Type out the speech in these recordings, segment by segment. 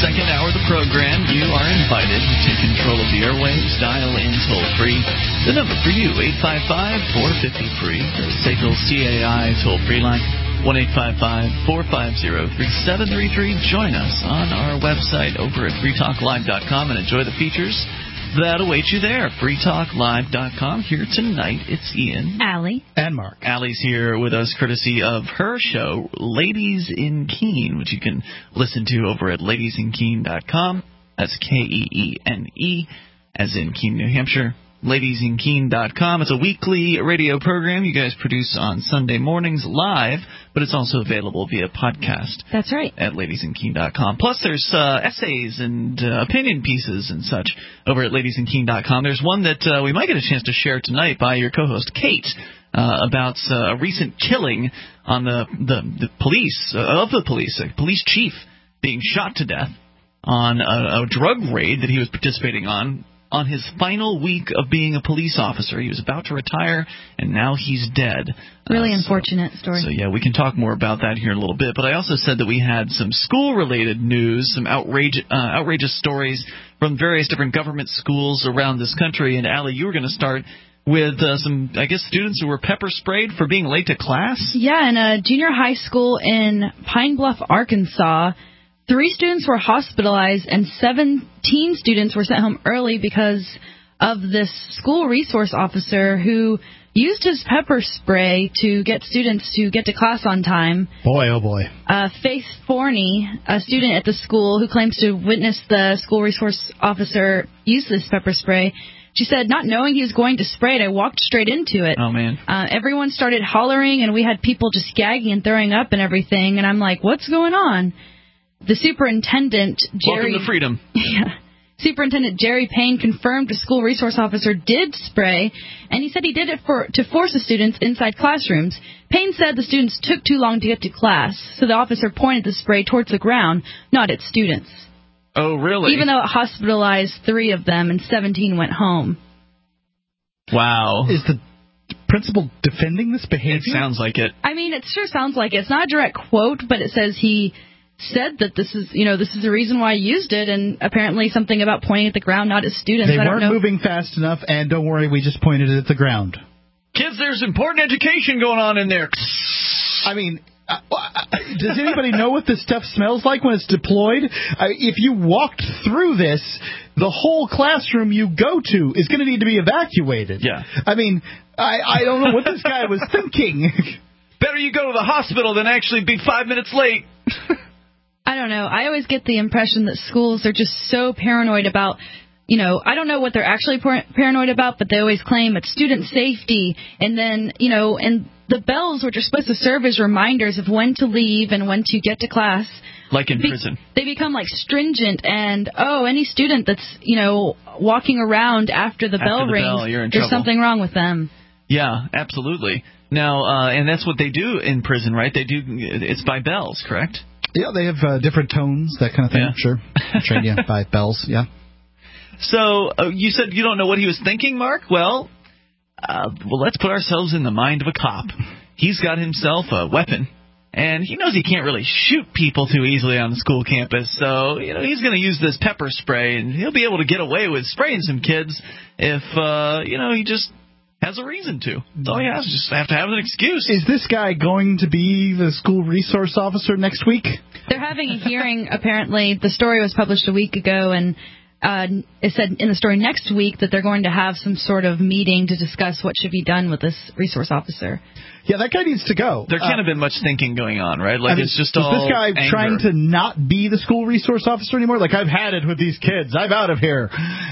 second hour of the program, you are invited to take control of the airwaves. Dial in toll-free. The number for you, 855-450-FREE, or SACL CAI toll-free line, 1-855-450-3733. Join us on our website over at freetalklive.com and enjoy the features that await you there. freetalklive.com. Here tonight, it's Ian, Allie, and Mark. Allie's here with us courtesy of her show, Ladies in Keene, which you can listen to over at ladiesinkeene.com. That's Keene, as in Keene, New Hampshire. ladiesinkeene.com. It's a weekly radio program you guys produce on Sunday mornings live, but it's also available via podcast. That's right. At ladiesinkeene.com. Plus, there's essays and opinion pieces and such over at ladiesinkeene.com. There's one that we might get a chance to share tonight by your co-host, Kate, about a recent killing on the police, a police chief being shot to death on a drug raid that he was participating on his final week of being a police officer. He was about to retire, and now he's dead. Really unfortunate story. So, yeah, we can talk more about that here in a little bit. But I also said that we had some school-related news, some outrageous stories from various different government schools around this country. And, Allie, you were going to start with some, I guess, students who were pepper sprayed for being late to class? Yeah, in a junior high school in Pine Bluff, Arkansas, 3 students were hospitalized and 17 students were sent home early because of this school resource officer who used his pepper spray to get students to get to class on time. Boy, oh boy. Faith Forney, a student at the school who claims to witness the school resource officer use this pepper spray, she said, not knowing he was going to spray it, I walked straight into it. Oh, man. Everyone started hollering, and we had people just gagging and throwing up and everything, and I'm like, what's going on? The superintendent, Jerry... Welcome to freedom. Yeah. Superintendent Jerry Payne confirmed the school resource officer did spray, and he said he did it to force the students inside classrooms. Payne said the students took too long to get to class, so the officer pointed the spray towards the ground, not at students. Oh, really? Even though it hospitalized 3 of them and 17 went home. Wow. Is the principal defending this behavior? It sounds like it. I mean, it sure sounds like it. It's not a direct quote, but it says he said that this is the reason why I used it, and apparently something about pointing at the ground, not at students. They weren't moving fast enough, and don't worry, we just pointed it at the ground. Kids, there's important education going on in there. I mean, does anybody know what this stuff smells like when it's deployed? If you walked through this, the whole classroom you go to is going to need to be evacuated. Yeah. I mean, I don't know what this guy was thinking. Better you go to the hospital than actually be 5 minutes late. I don't know. I always get the impression that schools are just so paranoid about, I don't know what they're actually paranoid about, but they always claim it's student safety. And then, and the bells, which are supposed to serve as reminders of when to leave and when to get to class. Like in prison. They become like stringent and, any student that's, walking around after the bell rings, there's something wrong with them. Yeah, absolutely. Now, and that's what they do in prison, right? It's by bells, correct? Yeah, they have different tones, that kind of thing. Yeah. Sure. Train you by bells, yeah. So, you said you don't know what he was thinking, Mark? Well, let's put ourselves in the mind of a cop. He's got himself a weapon, and he knows he can't really shoot people too easily on the school campus. So, he's going to use this pepper spray, and he'll be able to get away with spraying some kids if, he just has a reason to. That's all he has. Just have to have an excuse. Is this guy going to be the school resource officer next week? They're having a hearing, apparently. The story was published a week ago, and it said in the story next week that they're going to have some sort of meeting to discuss what should be done with this resource officer. Yeah, that guy needs to go. There can't have been much thinking going on, right? Like, it's just all is this guy anger. trying to not be the school resource officer anymore? Like, I've had it with these kids. I'm out of here.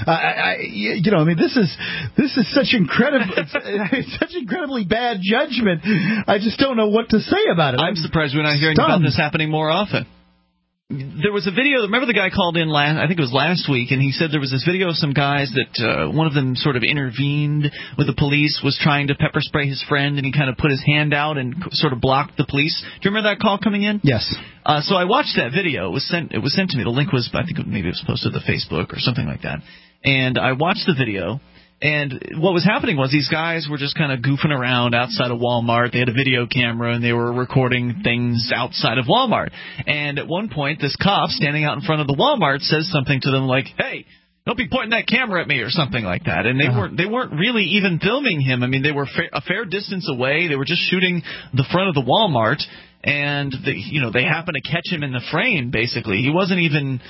This is such such incredibly bad judgment. I just don't know what to say about it. I'm surprised we're not hearing about this happening more often. There was a video. Remember the guy called in I think it was last week, and he said there was this video of some guys that one of them sort of intervened with the police, was trying to pepper spray his friend, and he kind of put his hand out and sort of blocked the police. Do you remember that call coming in? Yes. So I watched that video. It was sent to me. The link was, I think maybe it was posted to Facebook or something like that. And I watched the video, And what was happening was these guys were just kind of goofing around outside of Walmart. They had a video camera, and they were recording things outside of Walmart. And at one point, this cop standing out in front of the Walmart says something to them like, "Hey, don't be pointing that camera at me," or something like that. And they weren't really even filming him. I mean, they were a fair distance away. They were just shooting the front of the Walmart, and they happened to catch him in the frame. Basically, he wasn't even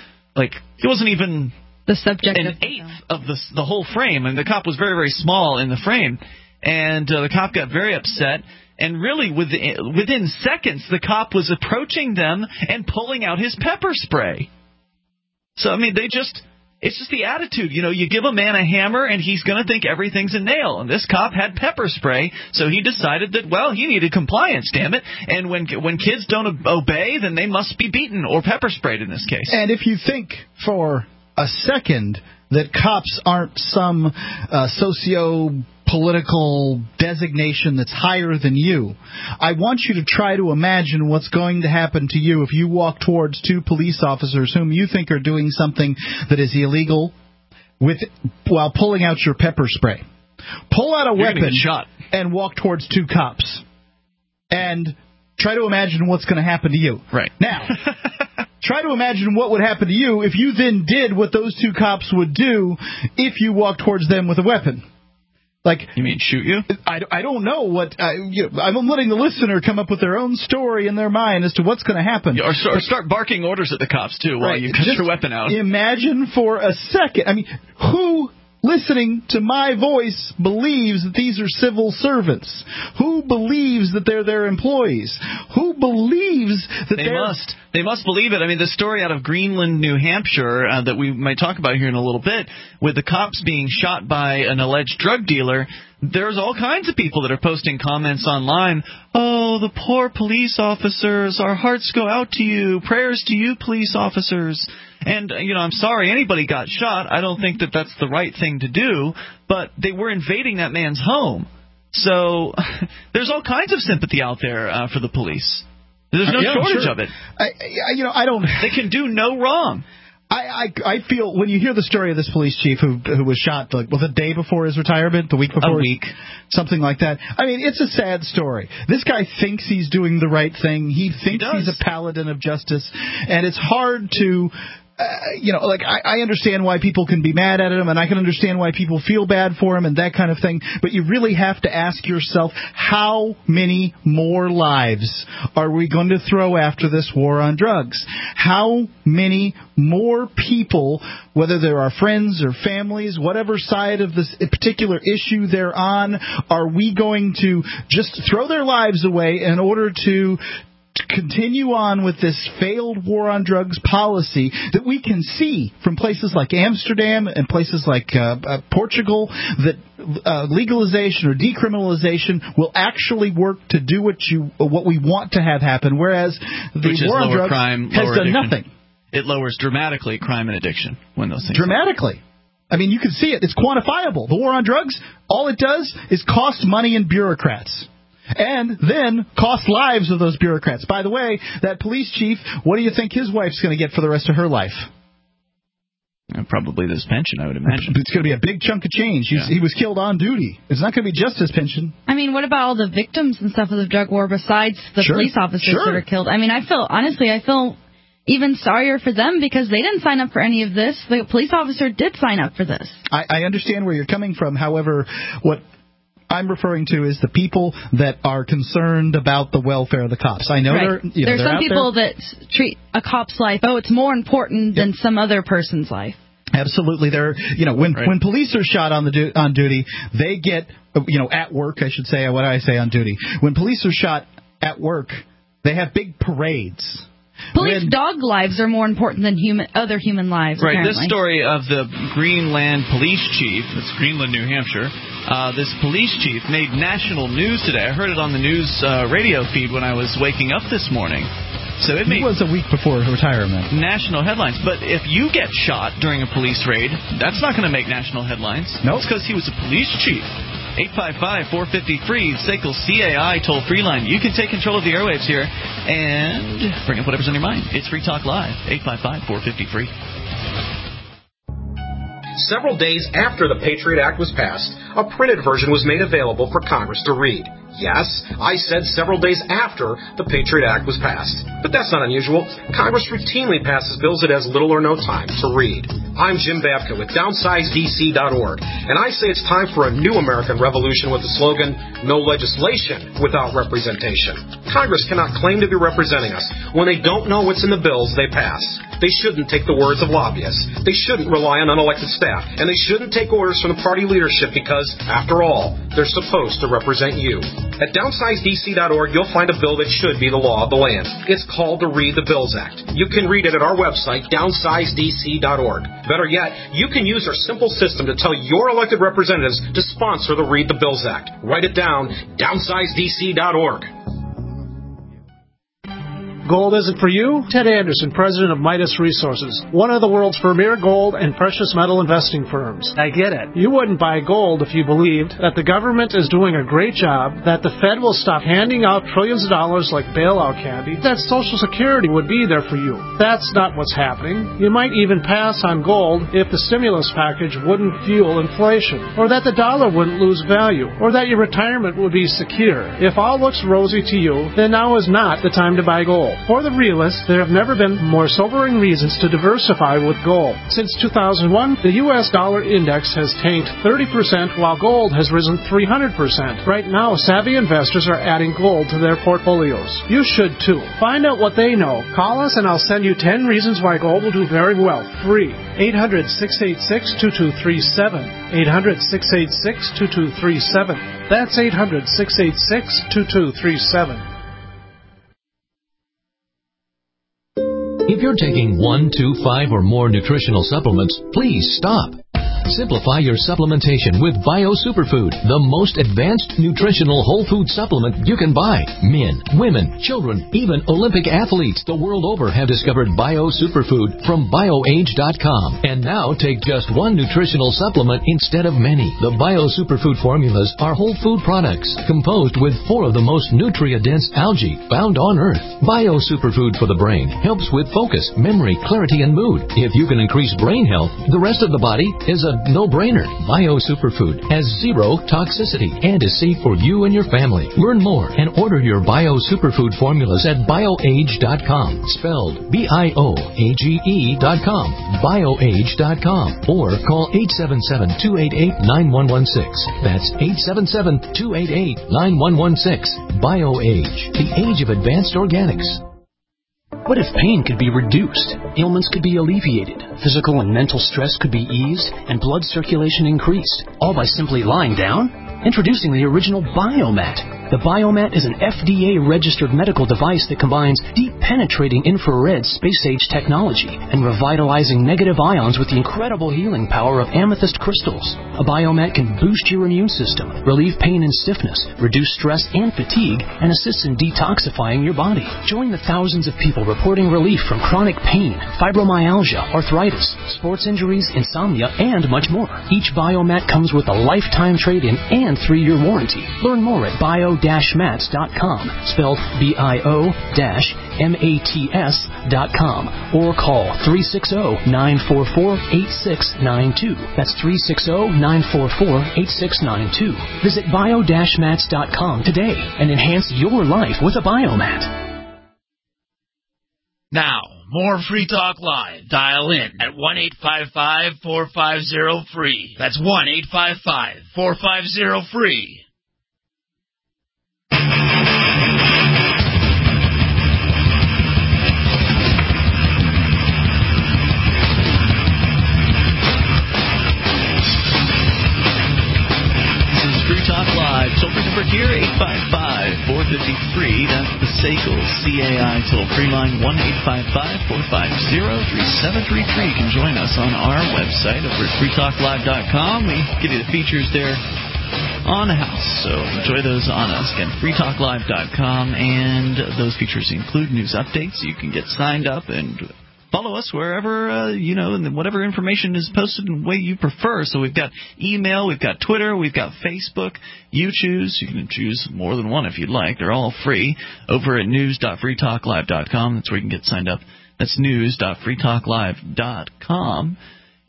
the subject an eighth of the whole frame, and the cop was very, very small in the frame. And the cop got very upset, and really within seconds, the cop was approaching them and pulling out his pepper spray. So I mean, it's just the attitude. You give a man a hammer, and he's going to think everything's a nail. And this cop had pepper spray, so he decided that, well, he needed compliance, damn it. And when kids don't obey, then they must be beaten or pepper sprayed in this case. And if you think for a second that cops aren't some socio-political designation that's higher than you, I want you to try to imagine what's going to happen to you if you walk towards two police officers whom you think are doing something that is illegal while pulling out your pepper spray. Pull out a weapon and walk towards two cops. And try to imagine what's going to happen to you. Right. Now, try to imagine what would happen to you if you then did what those two cops would do if you walked towards them with a weapon. Like, you mean shoot you? I don't know what. I'm letting the listener come up with their own story in their mind as to what's going to happen. Or start barking orders at the cops, too, while you cut your weapon out. Imagine for a second. I mean, who listening to my voice believes that these are civil servants? Who believes that they're their employees? Who believes that They must believe it. I mean, the story out of Greenland, New Hampshire, that we might talk about here in a little bit, with the cops being shot by an alleged drug dealer, there's all kinds of people that are posting comments online. "Oh, the poor police officers. Our hearts go out to you. Prayers to you, police officers." And, I'm sorry anybody got shot. I don't think that that's the right thing to do, but they were invading that man's home. So there's all kinds of sympathy out there for the police. There's no shortage of it. I don't. They can do no wrong. I feel when you hear the story of this police chief who was shot, was it a day before his retirement, the week before? A week. Something like that. I mean, it's a sad story. This guy thinks he's doing the right thing. He thinks he's a paladin of justice, and it's hard to... I understand why people can be mad at him, and I can understand why people feel bad for him and that kind of thing, but you really have to ask yourself, how many more lives are we going to throw after this war on drugs? How many more people, whether they're our friends or families, whatever side of this particular issue they're on, are we going to just throw their lives away in order to continue on with this failed war on drugs policy that we can see from places like Amsterdam and places like Portugal, that legalization or decriminalization will actually work to do what we want to have happen, whereas the war on drugs has done nothing. It lowers dramatically crime and addiction when those things dramatically. I mean, you can see it. It's quantifiable. The war on drugs, all it does is cost money in bureaucrats. And then cost lives of those bureaucrats. By the way, that police chief, what do you think his wife's going to get for the rest of her life? Probably this pension, I would imagine. It's going to be a big chunk of change. He was killed on duty. It's not going to be just his pension. I mean, what about all the victims and stuff of the drug war besides the police officers that are killed? I mean, I feel even sorrier for them because they didn't sign up for any of this. The police officer did sign up for this. I understand where you're coming from. However, what I'm referring to is the people that are concerned about the welfare of the cops. I know there's some people that treat a cop's life, it's more important than some other person's life. Absolutely. When police are shot on duty, they get, at work, I should say, what I say on duty. When police are shot at work, they have big parades. Police dog lives are more important than other human lives. Right. Apparently. This story of the Greenland police chief, it's Greenland, New Hampshire, this police chief made national news today. I heard it on the news radio feed when I was waking up this morning. So it was a week before retirement. National headlines. But if you get shot during a police raid, that's not going to make national headlines. No. It's because he was a police chief. 855-450-FREE, SACL CAI toll-free line. You can take control of the airwaves here and bring up whatever's on your mind. It's Free Talk Live, 855-450-FREE. Several days after the Patriot Act was passed, a printed version was made available for Congress to read. Yes, I said several days after the Patriot Act was passed. But that's not unusual. Congress routinely passes bills it has little or no time to read. I'm Jim Babka with DownsizeDC.org, and I say it's time for a new American revolution with the slogan, no legislation without representation. Congress cannot claim to be representing us when they don't know what's in the bills they pass. They shouldn't take the words of lobbyists. They shouldn't rely on unelected staff. And they shouldn't take orders from the party leadership because, after all, they're supposed to represent you. At DownsizeDC.org, you'll find a bill that should be the law of the land. It's called the Read the Bills Act. You can read it at our website, DownsizeDC.org. Better yet, you can use our simple system to tell your elected representatives to sponsor the Read the Bills Act. Write it down, DownsizeDC.org. Gold isn't for you? Ted Anderson, president of Midas Resources, one of the world's premier gold and precious metal investing firms. I get it. You wouldn't buy gold if you believed that the government is doing a great job, that the Fed will stop handing out trillions of dollars like bailout candy, that Social Security would be there for you. That's not what's happening. You might even pass on gold if the stimulus package wouldn't fuel inflation, or that the dollar wouldn't lose value, or that your retirement would be secure. If all looks rosy to you, then now is not the time to buy gold. For the realist, there have never been more sobering reasons to diversify with gold. Since 2001, the U.S. dollar index has tanked 30%, while gold has risen 300%. Right now, savvy investors are adding gold to their portfolios. You should too. Find out what they know. Call us and I'll send you 10 reasons why gold will do very well. Free. 800-686-2237. 800-686-2237. That's 800-686-2237. If you're taking 1, 2, 5, or more nutritional supplements, please stop. Simplify your supplementation with Bio Superfood, the most advanced nutritional whole food supplement you can buy. Men, women, children, even Olympic athletes the world over have discovered Bio Superfood from BioAge.com. And now take just one nutritional supplement instead of many. The Bio Superfood formulas are whole food products composed with 4 of the most nutrient-dense algae found on Earth. Bio Superfood for the brain helps with focus, memory, clarity, and mood. If you can increase brain health, the rest of the body is a no-brainer. Bio Superfood has 0 toxicity and is safe for you and your family. Learn more and order your Bio Superfood formulas at BioAge.com, spelled BIOAGE.com, BioAge.com, or call 877-288-9116. That's 877-288-9116. BioAge, the age of advanced organics. What if pain could be reduced, ailments could be alleviated, physical and mental stress could be eased, and blood circulation increased, all by simply lying down? Introducing the original Biomat. The Biomat is an FDA-registered medical device that combines deep-penetrating infrared space-age technology and revitalizing negative ions with the incredible healing power of amethyst crystals. A Biomat can boost your immune system, relieve pain and stiffness, reduce stress and fatigue, and assists in detoxifying your body. Join the thousands of people reporting relief from chronic pain, fibromyalgia, arthritis, sports injuries, insomnia, and much more. Each Biomat comes with a lifetime trade-in and 3-year warranty. Learn more at bio-mats.com, spelled bio-mats.com, or call 360-944-8692. That's 360-944-8692. Visit bio-mats.com today and enhance your life with a Biomat. Now, more Free Talk Live. Dial in at 1-855-450-FREE. That's 1-855-450-FREE. Free Talk Live. Toll-free number here, 855-450-FREE. That's the SACL CAI toll-free line, 1-855-450-3733. You can join us on our website over at freetalklive.com. We give you the features there on the house, so enjoy those on us. Again, freetalklive.com, and those features include news updates. You can get signed up and follow us wherever, and whatever information is posted in the way you prefer. So we've got email, we've got Twitter, we've got Facebook. You choose. You can choose more than one if you'd like. They're all free over at news.freetalklive.com. That's where you can get signed up. That's news.freetalklive.com.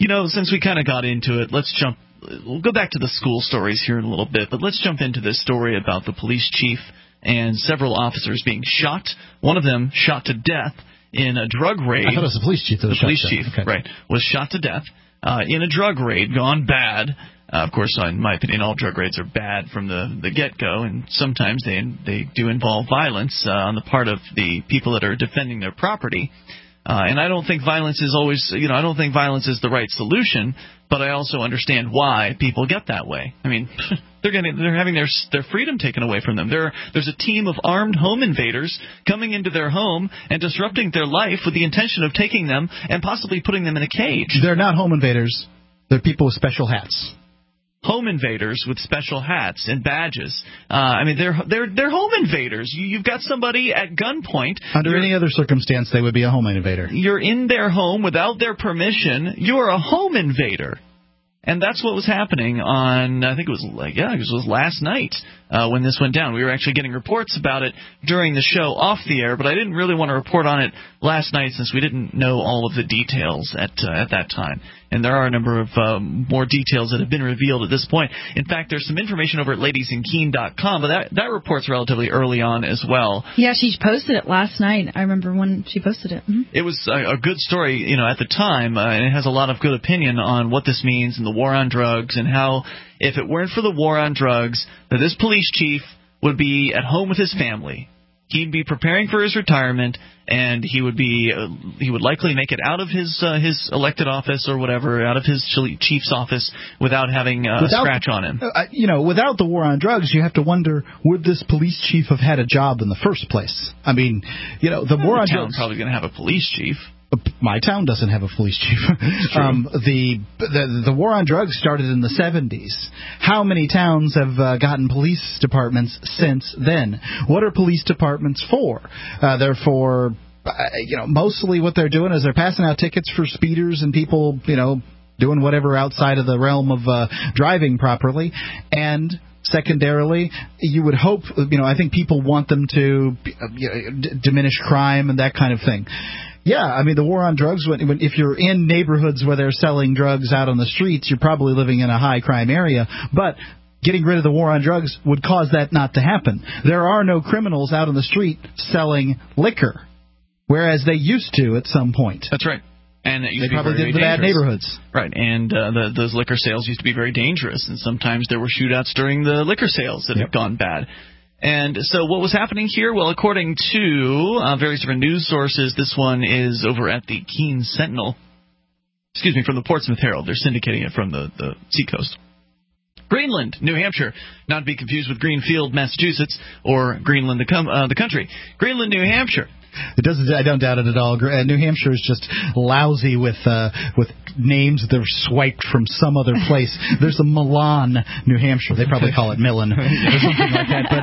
Since we kind of got into it, we'll go back to the school stories here in a little bit, but let's jump into this story about the police chief and several officers being shot. One of them shot to death in a drug raid. I thought it was the police chief that was shot. The police chief, okay. Right, was shot to death in a drug raid, gone bad. Of course, in my opinion, all drug raids are bad from the get-go, and sometimes they do involve violence on the part of the people that are defending their property. And I don't think violence is always, I don't think violence is the right solution, but I also understand why people get that way. I mean, they're having their freedom taken away from them. There's a team of armed home invaders coming into their home and disrupting their life with the intention of taking them and possibly putting them in a cage. They're not home invaders. They're people with special hats. Home invaders with special hats and badges. They're home invaders. You've got somebody at gunpoint. Under any other circumstance, they would be a home invader. You're in their home without their permission. You're a home invader. And that's what was happening on, I think it was last night when this went down. We were actually getting reports about it during the show off the air, but I didn't really want to report on it last night since we didn't know all of the details at that time. And there are a number of more details that have been revealed at this point. In fact, there's some information over at ladiesinkeene.com, but that report's relatively early on as well. Yeah, she posted it last night. I remember when she posted it. Mm-hmm. It was a good story, at the time, and it has a lot of good opinion on what this means and the war on drugs and how, if it weren't for the war on drugs, that this police chief would be at home with his family. He'd be preparing for his retirement, and he would likely make it out of his elected office or whatever, out of his chief's office without having a scratch on him. Without the war on drugs, you have to wonder, would this police chief have had a job in the first place? I mean, the war on drugs. Probably going to have a police chief. My town doesn't have a police chief. The war on drugs started in the 70s. How many towns have gotten police departments since then? What are police departments for? They're for, mostly what they're doing is they're passing out tickets for speeders and people, doing whatever outside of the realm of driving properly. And secondarily, you would hope, I think people want them to diminish crime and that kind of thing. Yeah, the war on drugs, if you're in neighborhoods where they're selling drugs out on the streets, you're probably living in a high-crime area. But getting rid of the war on drugs would cause that not to happen. There are no criminals out on the street selling liquor, whereas they used to at some point. That's right. And it used they probably did in the bad neighborhoods. Right, and those liquor sales used to be very dangerous, and sometimes there were shootouts during the liquor sales that had gone bad. And so what was happening here? Well, according to various different news sources, this one is over at the Keene Sentinel. From the Portsmouth Herald. They're syndicating it from the seacoast. Greenland, New Hampshire, not to be confused with Greenfield, Massachusetts, or Greenland, the country. Greenland, New Hampshire. It doesn't. I don't doubt it at all. New Hampshire is just lousy with names that are swiped from some other place. There's a Milan, New Hampshire. They probably call it Millen or something like that.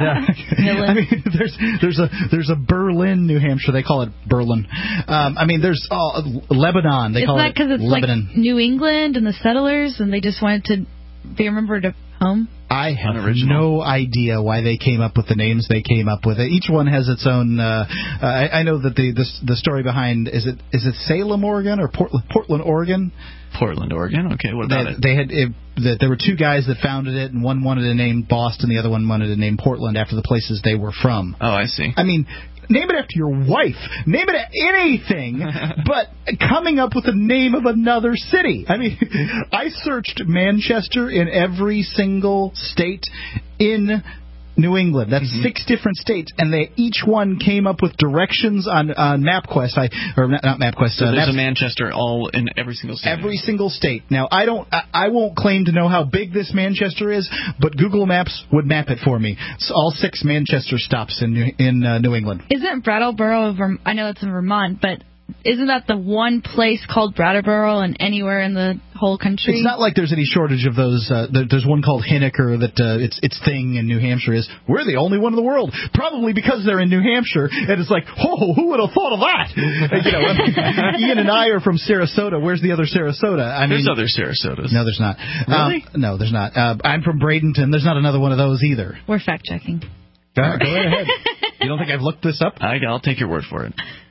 But there's a Berlin, New Hampshire. They call it Berlin. There's Lebanon. They call it Lebanon. Isn't that because it's like New England and the settlers, and they just wanted to be remembered at home? I have no idea why they came up with the names they came up with. Each one has its own. I know that the story behind is it Salem, Oregon, or Portland, Oregon? Portland, Oregon. Okay, what about it? There were two guys that founded it, and one wanted to name Boston, the other one wanted to name Portland after the places they were from. Oh, I see. Name it after your wife. Name it anything, but coming up with the name of another city. I searched Manchester in every single state in New England. That's 6 different states, and each one came up with directions on MapQuest. Not MapQuest. So there's a Manchester all in every single state. Every single state. Now, I won't claim to know how big this Manchester is, but Google Maps would map it for me. It's all 6 Manchester stops in New England. Isn't Brattleboro? I know that's in Vermont, but isn't that the one place called Brattleboro and anywhere in the whole country? It's not like there's any shortage of those. There's one called Henniker that its thing in New Hampshire is, we're the only one in the world. Probably because they're in New Hampshire, and it's like, who would have thought of that? Ian and I are from Sarasota. Where's the other Sarasota? There's other Sarasotas. No, there's not. Really? No, there's not. I'm from Bradenton. There's not another one of those either. We're fact-checking. Go right ahead. You don't think I've looked this up? I'll take your word for it.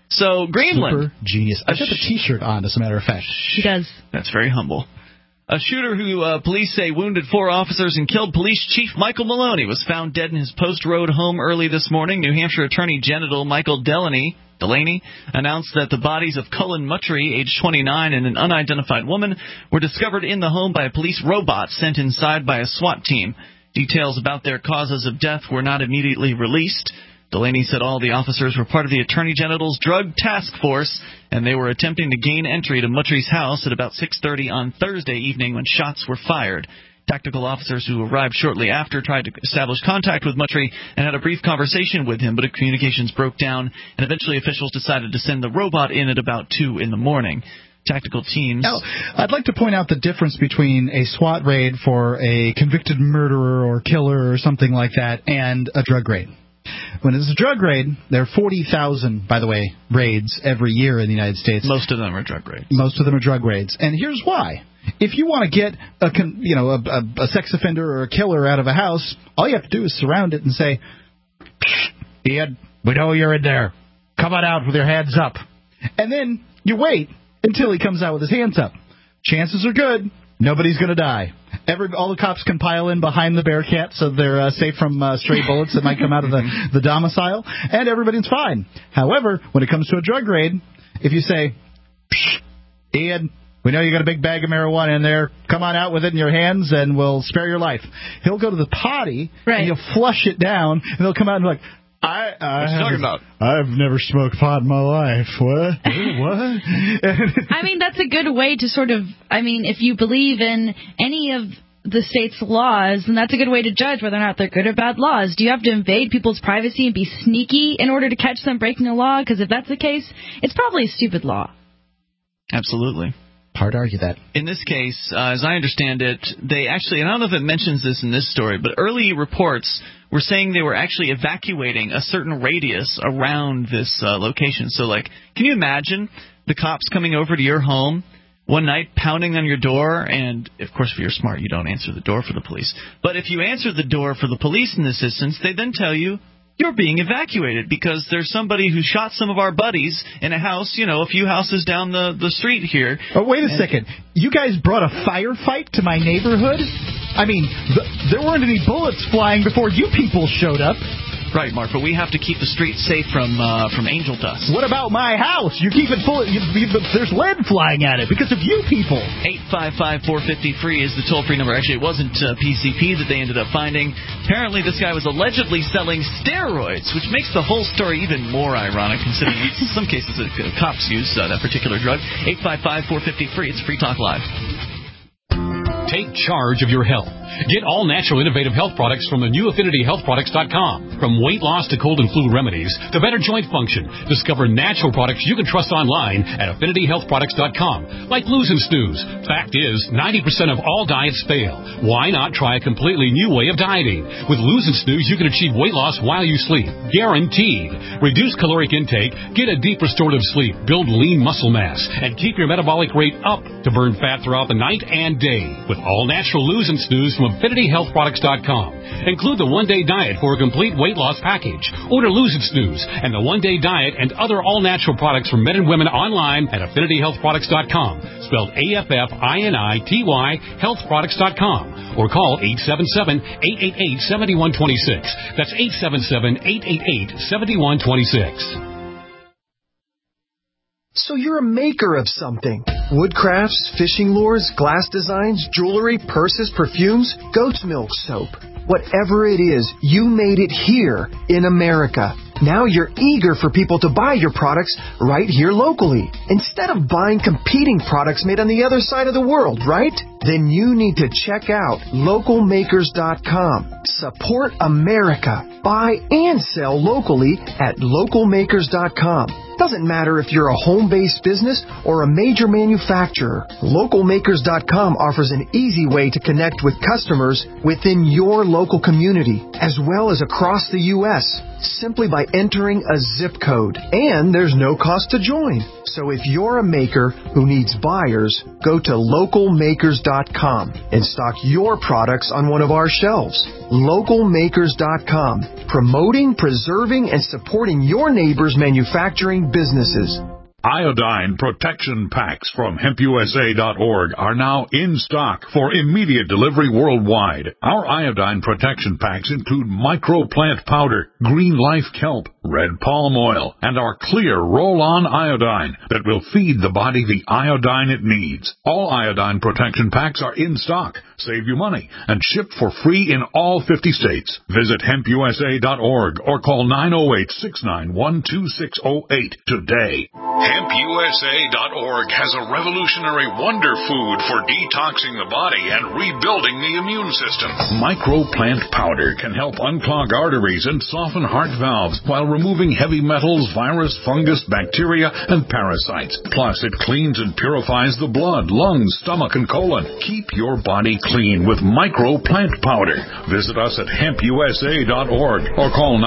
So, Greenland. Super genius. I got the T-shirt on, as a matter of fact. She does. That's very humble. A shooter who police say wounded 4 officers and killed police chief Michael Maloney was found dead in his Post Road home early this morning. New Hampshire Attorney General Michael Delaney announced that the bodies of Cullen Muttry, age 29, and an unidentified woman were discovered in the home by a police robot sent inside by a SWAT team. Details about their causes of death were not immediately released. Delaney said all the officers were part of the Attorney General's Drug Task Force, and they were attempting to gain entry to Muttry's house at about 6:30 on Thursday evening when shots were fired. Tactical officers who arrived shortly after tried to establish contact with Muttry and had a brief conversation with him, but communications broke down, and eventually officials decided to send the robot in at about 2 in the morning. Tactical teams. Now, I'd like to point out the difference between a SWAT raid for a convicted murderer or killer or something like that and a drug raid. When it's a drug raid, there are 40,000, by the way, raids every year in the United States. Most of them are drug raids. Most of them are drug raids. And here's why. If you want to get a sex offender or a killer out of a house, all you have to do is surround it and say, Ian, we know you're in there. Come on out with your hands up. And then you wait until he comes out with his hands up. Chances are good nobody's going to die. All the cops can pile in behind the Bearcat so they're safe from stray bullets that might come out of the domicile, and everybody's fine. However, when it comes to a drug raid, if you say, Ian, we know you got a big bag of marijuana in there. Come on out with it in your hands, and we'll spare your life. He'll go to the potty, and he'll flush it down, and they'll come out and be like, what are you talking about? I've never smoked pot in my life. What? What? I mean, that's a good way to sort of, if you believe in any of the state's laws, then that's a good way to judge whether or not they're good or bad laws. Do you have to invade people's privacy and be sneaky in order to catch them breaking a law? Because if that's the case, it's probably a stupid law. Absolutely. Hard to argue that. In this case, as I understand it, they actually, and I don't know if it mentions this in this story, but early reports were saying they were actually evacuating a certain radius around this location. So, can you imagine the cops coming over to your home one night, pounding on your door, and, of course, if you're smart, you don't answer the door for the police. But if you answer the door for the police in this instance, they then tell you, you're being evacuated because there's somebody who shot some of our buddies in a house, a few houses down the street here. Oh, wait a second. You guys brought a firefight to my neighborhood? There weren't any bullets flying before you people showed up. Right, Mark, but we have to keep the streets safe from angel dust. What about my house? You keep it full. There's lead flying at it because of you people. 855-450-FREE is the toll-free number. Actually, it wasn't PCP that they ended up finding. Apparently, this guy was allegedly selling steroids, which makes the whole story even more ironic, considering in some cases cops use that particular drug. 855-450-FREE. It's Free Talk Live. Take charge of your health. Get all natural innovative health products from the new AffinityHealthProducts.com. From weight loss to cold and flu remedies to better joint function, discover natural products you can trust online at AffinityHealthProducts.com, like Lose and Snooze. Fact is, 90% of all diets fail. Why not try a completely new way of dieting? With Lose and Snooze, you can achieve weight loss while you sleep. Guaranteed. Reduce caloric intake, get a deep restorative sleep, build lean muscle mass, and keep your metabolic rate up to burn fat throughout the night and day. With all natural Lose and Snooze from AffinityHealthProducts.com. Include the one-day diet for a complete weight loss package. Order Lose and Snooze and the one-day diet and other all-natural products for men and women online at AffinityHealthProducts.com. Spelled AFFINITY, healthproducts.com. Or call 877-888-7126. That's 877-888-7126. So you're a maker of something. Wood crafts, fishing lures, glass designs, jewelry, purses, perfumes, goat's milk soap. Whatever it is, you made it here in America. Now you're eager for people to buy your products right here locally, instead of buying competing products made on the other side of the world, right? Then you need to check out localmakers.com. Support America. Buy and sell locally at localmakers.com. Doesn't matter if you're a home-based business or a major manufacturer. Localmakers.com offers an easy way to connect with customers within your local community, as well as across the U.S., simply by entering a zip code. And there's no cost to join. So if you're a maker who needs buyers, Go to localmakers.com and stock your products on one of our shelves. Localmakers.com, promoting, preserving, and supporting your neighbors' manufacturing businesses. Iodine protection packs from HempUSA.org are now in stock for immediate delivery worldwide. Our iodine protection packs include microplant powder, green life kelp, red palm oil, and our clear roll-on iodine that will feed the body the iodine it needs. All iodine protection packs are in stock, save you money, and shipped for free in all 50 states. Visit HempUSA.org or call 908-691-2608 today. HempUSA.org has a revolutionary wonder food for detoxing the body and rebuilding the immune system. Microplant powder can help unclog arteries and soften heart valves while removing heavy metals, virus, fungus, bacteria, and parasites. Plus, it cleans and purifies the blood, lungs, stomach, and colon. Keep your body clean with Microplant powder. Visit us at HempUSA.org or call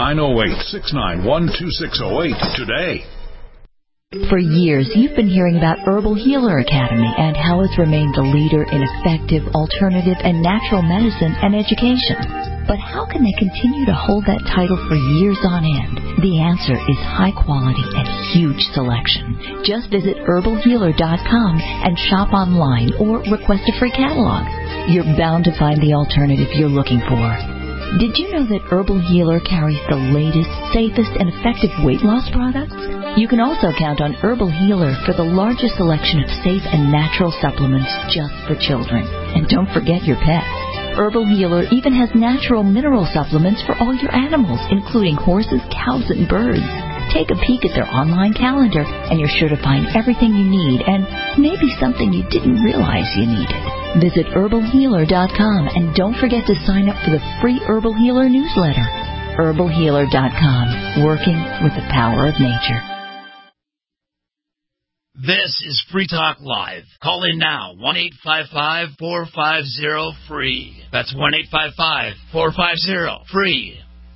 908-691-2608 today. For years, you've been hearing about Herbal Healer Academy and how it's remained the leader in effective, alternative, and natural medicine and education. But how can they continue to hold that title for years on end? The answer is high quality and huge selection. Just visit herbalhealer.com and shop online or request a free catalog. You're bound to find the alternative you're looking for. Did you know that Herbal Healer carries the latest, safest, and effective weight loss products? You can also count on Herbal Healer for the largest selection of safe and natural supplements just for children. And don't forget your pets. Herbal Healer even has natural mineral supplements for all your animals, including horses, cows, and birds. Take a peek at their online calendar, and you're sure to find everything you need and maybe something you didn't realize you needed. Visit herbalhealer.com and don't forget to sign up for the free Herbal Healer newsletter. herbalhealer.com, working with the power of nature. This is Free Talk Live. Call in now, 1-855-450-FREE. That's 1-855-450-FREE.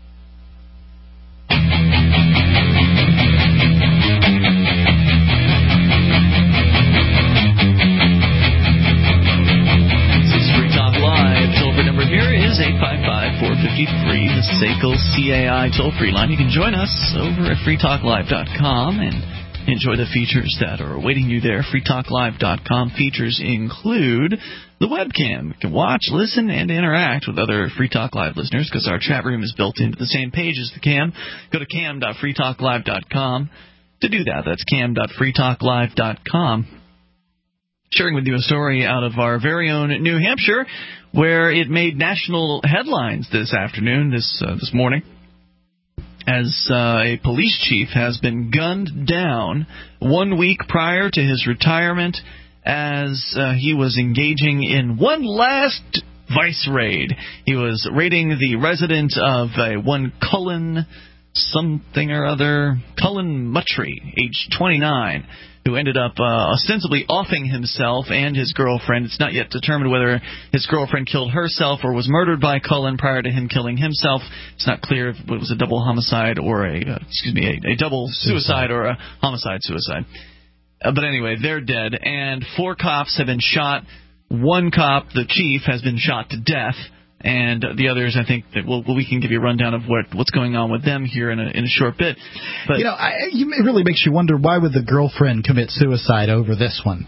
Is 855-450-FREE, the SACL CAI toll-free line. You can join us over at freetalklive.com and enjoy the features that are awaiting you there. freetalklive.com features include the webcam. You can watch, listen, and interact with other Free Talk Live listeners because our chat room is built into the same page as the cam. Go to cam.freetalklive.com to do that. That's cam.freetalklive.com. Sharing with you a story out of our very own New Hampshire, where it made national headlines this afternoon, this morning, as a police chief has been gunned down 1 week prior to his retirement as he was engaging in one last vice raid. He was raiding the residence of one Cullen something or other, Cullen Muttry, age 29, who ended up ostensibly offing himself and his girlfriend. It's not yet determined whether his girlfriend killed herself or was murdered by Cullen prior to him killing himself. It's not clear if it was a double homicide or a double suicide or a homicide-suicide. But anyway, they're dead, and 4 cops have been shot. One cop, the chief, has been shot to death. And the others, I think, that we can give you a rundown of what's going on with them here in a short bit. But it really makes you wonder, why would the girlfriend commit suicide over this one?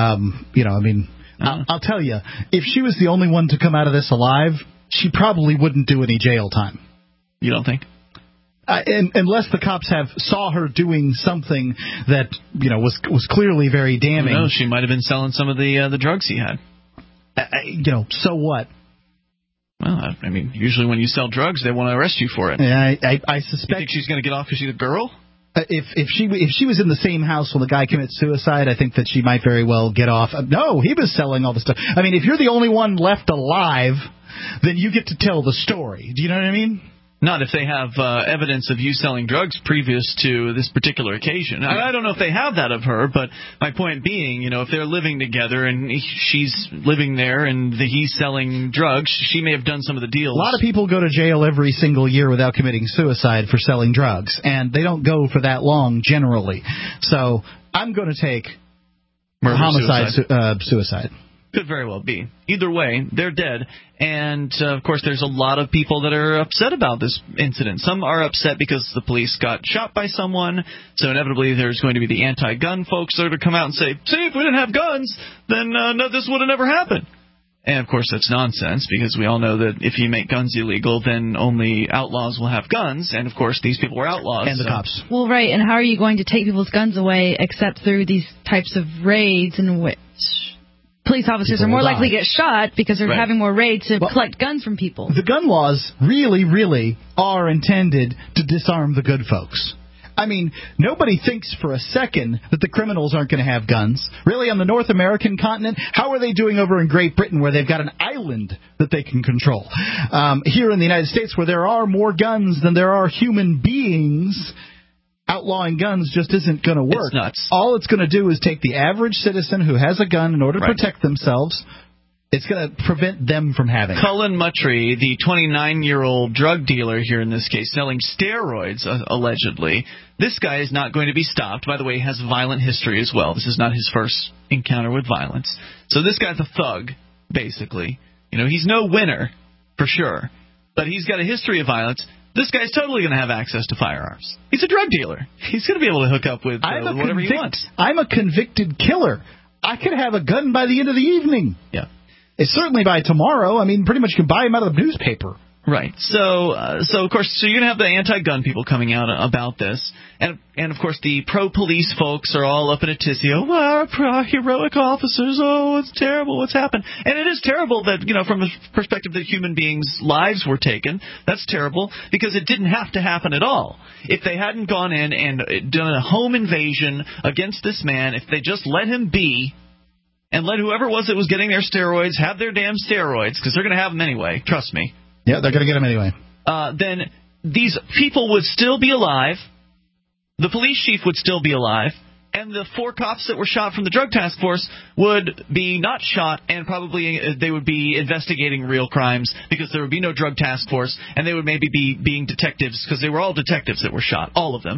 I'll tell you, if she was the only one to come out of this alive, she probably wouldn't do any jail time. You don't think? Unless the cops saw her doing something that was clearly very damning. No, she might have been selling some of the drugs he had. So what? Well, I mean, usually when you sell drugs, they want to arrest you for it. Yeah, I suspect. You think she's going to get off because she's a girl? If she was in the same house when the guy commits suicide, I think that she might very well get off. No, he was selling all the stuff. I mean, if you're the only one left alive, then you get to tell the story. Do you know what I mean? Not if they have evidence of you selling drugs previous to this particular occasion. I don't know if they have that of her, but my point being, if they're living together and she's living there and he's selling drugs, she may have done some of the deals. A lot of people go to jail every single year without committing suicide for selling drugs, and they don't go for that long generally. So I'm going to take suicide. Could very well be. Either way, they're dead. And, of course, there's a lot of people that are upset about this incident. Some are upset because the police got shot by someone. So inevitably there's going to be the anti-gun folks that are going to come out and say, see, if we didn't have guns, then no, this would have never happened. And, of course, that's nonsense because we all know that if you make guns illegal, then only outlaws will have guns. And, of course, these people were outlaws. And the cops. Well, right. And how are you going to take people's guns away except through these types of raids in which police officers are more likely to get shot because they're having more raids to collect guns from people? The gun laws really, really are intended to disarm the good folks. I mean, nobody thinks for a second that the criminals aren't going to have guns. Really, on the North American continent, how are they doing over in Great Britain where they've got an island that they can control? Here in the United States where there are more guns than there are human beings, outlawing guns just isn't going to work. It's nuts. All it's going to do is take the average citizen who has a gun in order to protect themselves. It's going to prevent them from having it. Cullen Muttrey, the 29-year-old drug dealer here in this case, selling steroids, allegedly. This guy is not going to be stopped. By the way, he has a violent history as well. This is not his first encounter with violence. So this guy's a thug, basically. You know, he's no winner, for sure. But he's got a history of violence. This guy's totally going to have access to firearms. He's a drug dealer. He's going to be able to hook up with whatever he wants. I'm a convicted killer. I could have a gun by the end of the evening. Yeah. It's certainly by tomorrow. I mean, pretty much you can buy them out of the newspaper. Right. So of course, you're going to have the anti-gun people coming out about this. And of course, the pro-police folks are all up in a tizzy. Oh, our heroic officers. Oh, it's terrible. What's happened? And it is terrible that, you know, from the perspective that human beings' lives were taken, that's terrible because it didn't have to happen at all. If they hadn't gone in and done a home invasion against this man, if they just let him be, and let whoever it was that was getting their steroids have their damn steroids, because they're going to have them anyway, trust me. Yeah, they're going to get them anyway. Then these people would still be alive, the police chief would still be alive, and the 4 cops that were shot from the drug task force would be not shot, and probably they would be investigating real crimes because there would be no drug task force, and they would maybe be being detectives because they were all detectives that were shot, all of them.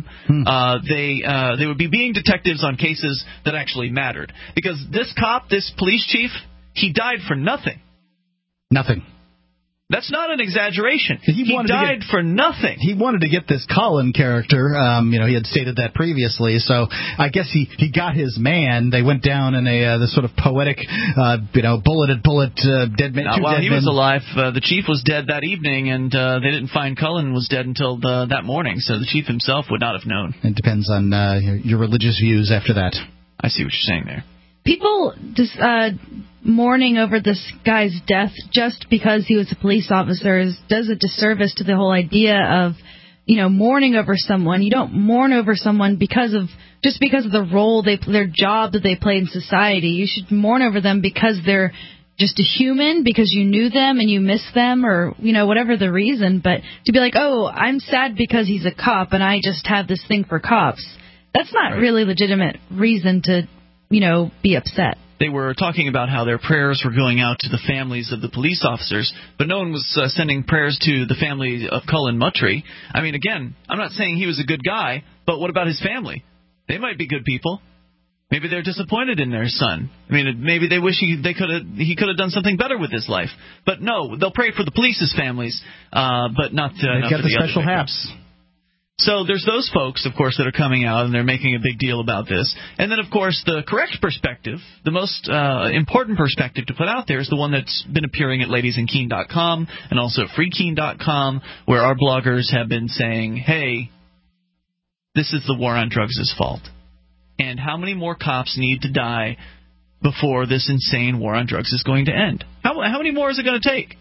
They would be being detectives on cases that actually mattered because this cop, this police chief, he died for nothing. Nothing. That's not an exaggeration. He died for nothing. He wanted to get this Cullen character. He had stated that previously. So I guess he got his man. They went down in this sort of poetic, bullet, dead man. While he was alive, the chief was dead that evening, and they didn't find Cullen was dead until that morning. So the chief himself would not have known. It depends on your religious views after that. I see what you're saying there. People just mourning over this guy's death just because he was a police officer does a disservice to the whole idea of, mourning over someone. You don't mourn over someone because of the role their job that they play in society. You should mourn over them because they're just a human, because you knew them and you miss them, or whatever the reason. But to be like, oh, I'm sad because he's a cop and I just have this thing for cops. That's not really legitimate reason to be upset. They were talking about how their prayers were going out to the families of the police officers, but no one was sending prayers to the family of Cullen Muttrey. I mean, again, I'm not saying he was a good guy, but what about his family? They might be good people. Maybe they're disappointed in their son. I mean, maybe they wish he could have done something better with his life. But no, they'll pray for the police's families, but not for the special other haps. So there's those folks, of course, that are coming out, and they're making a big deal about this. And then, of course, the correct perspective, the most important perspective to put out there is the one that's been appearing at ladiesandkeen.com and also at freekeen.com, where our bloggers have been saying, hey, this is the war on drugs' fault. And how many more cops need to die before this insane war on drugs is going to end? How many more is it going to take?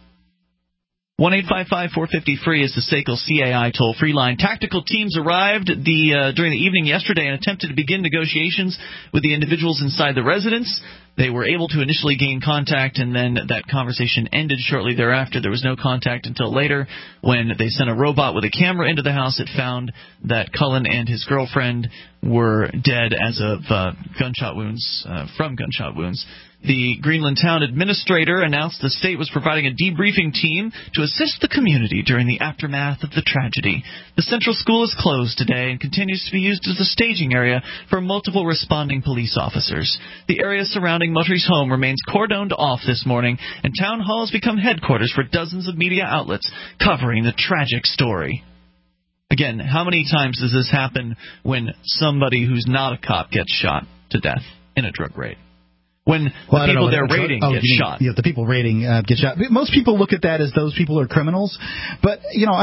1-855-450-FREE is the SACL CAI toll-free line. Tactical teams arrived during the evening yesterday and attempted to begin negotiations with the individuals inside the residence. They were able to initially gain contact, and then that conversation ended shortly thereafter. There was no contact until later when they sent a robot with a camera into the house. It found that Cullen and his girlfriend were dead as of gunshot wounds. The Greenland Town Administrator announced the state was providing a debriefing team to assist the community during the aftermath of the tragedy. The central school is closed today and continues to be used as a staging area for multiple responding police officers. The area surrounding Muttrey's home remains cordoned off this morning, and Town Hall has become headquarters for dozens of media outlets covering the tragic story. Again, how many times does this happen when somebody who's not a cop gets shot to death in a drug raid? When the people they're raiding get shot. Yeah, the people raiding get shot. Most people look at that as those people are criminals. But,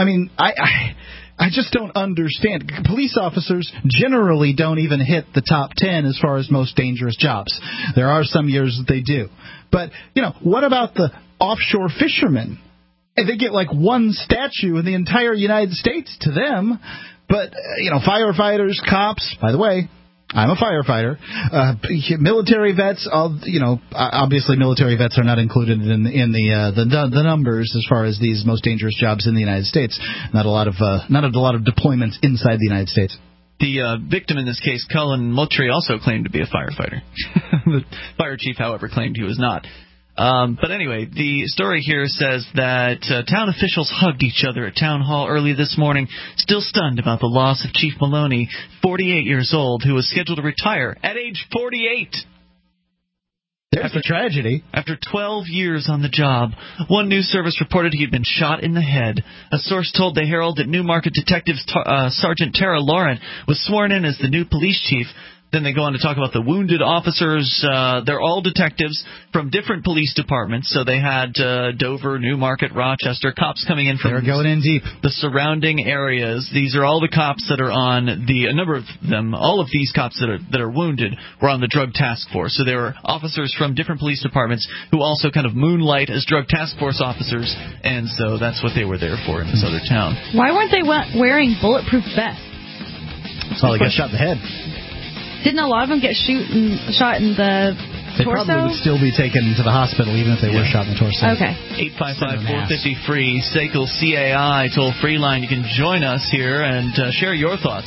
I just don't understand. Police officers generally don't even hit the top 10 as far as most dangerous jobs. There are some years that they do. But, what about the offshore fishermen? And they get like one statue in the entire United States to them. But, firefighters, cops, by the way, I'm a firefighter. Military vets, obviously military vets are not included in the numbers as far as these most dangerous jobs in the United States. Not a lot of deployments inside the United States. The victim in this case, Cullen Muttrey, also claimed to be a firefighter. The fire chief, however, claimed he was not. But anyway, the story here says that town officials hugged each other at Town Hall early this morning, still stunned about the loss of Chief Maloney, 48 years old, who was scheduled to retire at age 48. There's a tragedy. After 12 years on the job, one news service reported he had been shot in the head. A source told the Herald that Newmarket Detective Sergeant Tara Lauren was sworn in as the new police chief. Then they go on to talk about the wounded officers. They're all detectives from different police departments. So they had Dover, Newmarket, Rochester, cops coming in from They're going in deep. The surrounding areas. These are all the cops that are on a number of them, all of these cops that are wounded were on the drug task force. So there were officers from different police departments who also kind of moonlight as drug task force officers. And so that's what they were there for in this other town. Why weren't they wearing bulletproof vests? Well, they got shot in the head. Didn't a lot of them get shot in the They torso? probably would still be taken to the hospital even if they were shot in the torso. Okay. 855-450-FREE, SACL CAI toll-free line. You can join us here and share your thoughts.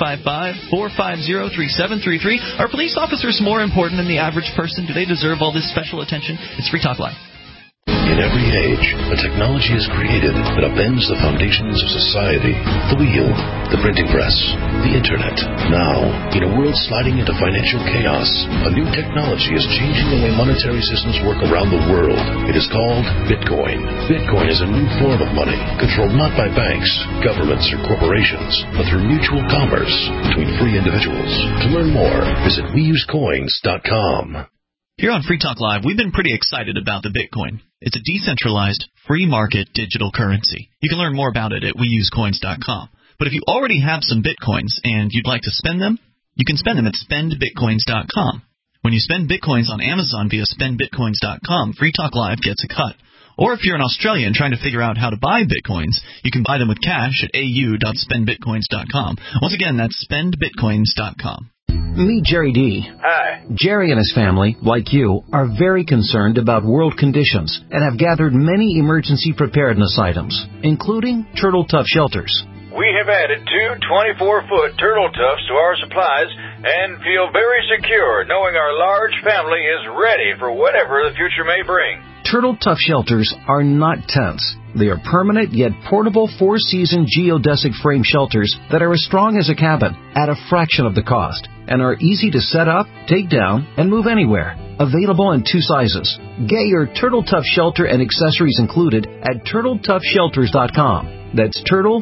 1-855-450-3733. Are police officers more important than the average person? Do they deserve all this special attention? It's Free Talk Live. In every age, a technology is created that upends the foundations of society. The wheel, the printing press, the internet. Now, in a world sliding into financial chaos, a new technology is changing the way monetary systems work around the world. It is called Bitcoin. Bitcoin is a new form of money, controlled not by banks, governments, or corporations, but through mutual commerce between free individuals. To learn more, visit WeUseCoins.com. Here on Free Talk Live, we've been pretty excited about the Bitcoin. It's a decentralized, free market digital currency. You can learn more about it at WeUseCoins.com. But if you already have some Bitcoins and you'd like to spend them, you can spend them at SpendBitcoins.com. When you spend Bitcoins on Amazon via SpendBitcoins.com, Free Talk Live gets a cut. Or if you're an Australian trying to figure out how to buy Bitcoins, you can buy them with cash at au.spendbitcoins.com. Once again, that's SpendBitcoins.com. Meet Jerry D. Hi. Jerry and his family, like you, are very concerned about world conditions and have gathered many emergency preparedness items, including Turtle Tough shelters. We have added 2 24-foot Turtle Toughs to our supplies and feel very secure knowing our large family is ready for whatever the future may bring. Turtle Tough shelters are not tents. They are permanent yet portable 4-season geodesic frame shelters that are as strong as a cabin at a fraction of the cost and are easy to set up, take down, and move anywhere. Available in 2 sizes. Get your Turtle Tough shelter and accessories included at TurtleToughShelters.com. That's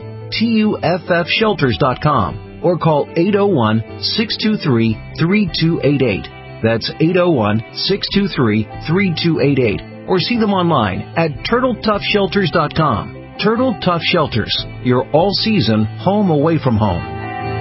TuffShelters.com. Or call 801-623-3288. That's 801-623-3288. Or see them online at TurtleToughShelters.com. Turtle Tough Shelters, your all-season home away from home.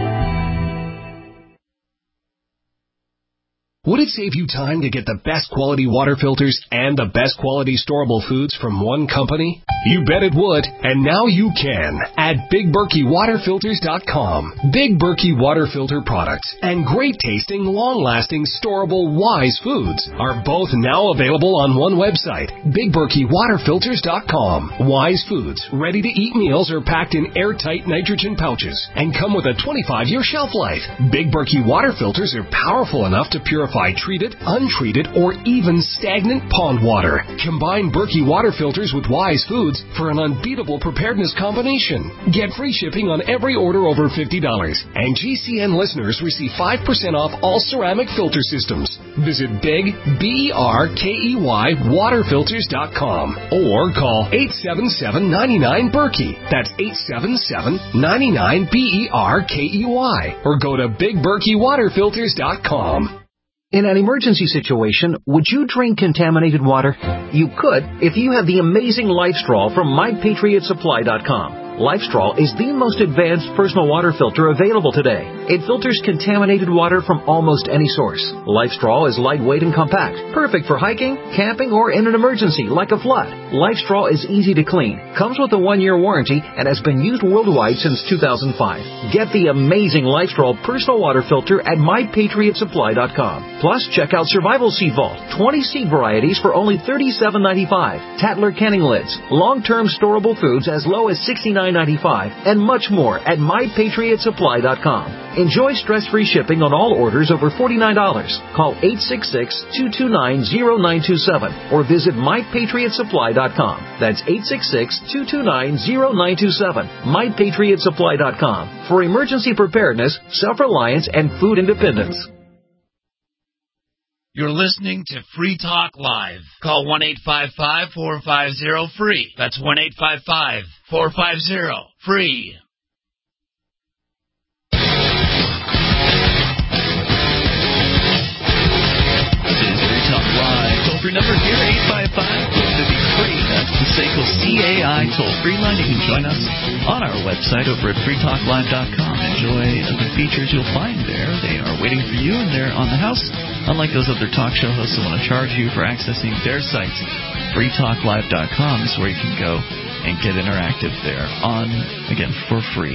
Would it save you time to get the best quality water filters and the best quality storable foods from one company? You bet it would, and now you can at BigBerkeyWaterFilters.com. Big Berkey water filter products and great tasting, long-lasting, storable Wise foods are both now available on one website, BigBerkeyWaterFilters.com. Wise foods, ready-to-eat meals are packed in airtight nitrogen pouches and come with a 25-year shelf life. Big Berkey water filters are powerful enough to purify by treated, untreated, or even stagnant pond water. Combine Berkey water filters with Wise Foods for an unbeatable preparedness combination. Get free shipping on every order over $50. And GCN listeners receive 5% off all ceramic filter systems. Visit Big, BERKEY, waterfilters.com or call 877-99-BERKEY. That's 877-99-BERKEY. Or go to BigBerkeyWaterFilters.com. In an emergency situation, would you drink contaminated water? You could if you had the amazing LifeStraw from MyPatriotSupply.com. LifeStraw is the most advanced personal water filter available today. It filters contaminated water from almost any source. LifeStraw is lightweight and compact, perfect for hiking, camping, or in an emergency like a flood. LifeStraw is easy to clean, comes with a 1-year warranty, and has been used worldwide since 2005. Get the amazing LifeStraw personal water filter at MyPatriotSupply.com. Plus, check out Survival Seed Vault, 20 seed varieties for only $37.95, Tatler canning lids, long-term storable foods as low as $69.95, and much more at MyPatriotSupply.com. Enjoy stress-free shipping on all orders over $49. Call 866-229-0927 or visit MyPatriotSupply.com. That's 866-229-0927. MyPatriotSupply.com for emergency preparedness, self-reliance, and food independence. You're listening to Free Talk Live. Call 1-855-450-FREE. That's 1-855-450-FREE. This is Free Talk Live. Toll-free number here, 855-450-FREE. That's the SACL CAI toll-free line. You can join us on our website over at freetalklive.com. Enjoy the features you'll find there. They are waiting for you, and they're on the house. Unlike those other talk show hosts that want to charge you for accessing their sites, freetalklive.com is where you can go and get interactive there on, again, for free.